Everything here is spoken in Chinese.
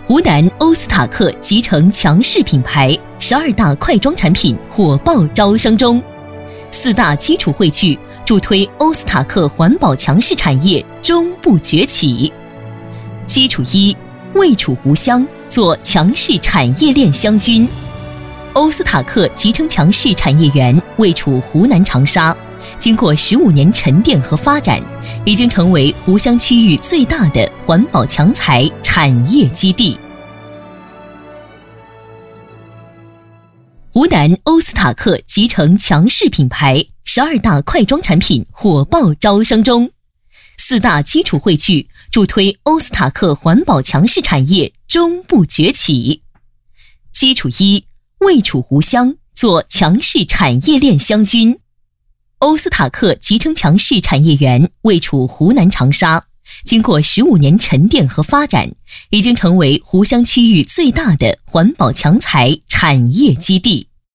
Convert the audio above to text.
湖南欧斯塔克集成强势品牌，12大快装产品火爆招生中，4大基础汇聚，助推欧斯塔克环保强势产业终不崛起。基础1，位处湖湘，做强势产业链湘军。欧斯塔克集成强势产业园位处湖南长沙，经过15年沉淀和发展，已经成为湖湘区域最大的环保强材产业基地。湖南欧斯塔克集成强势品牌12大快装产品火爆招生中，4大基础汇聚，助推欧斯塔克环保强势产业终不崛起。基础1，位处湖湘，做强势产业链湘军。欧斯塔克集成强势产业园位处湖南长沙，经过15年沉淀和发展，已经成为湖湘区域最大的环保强材产业基地。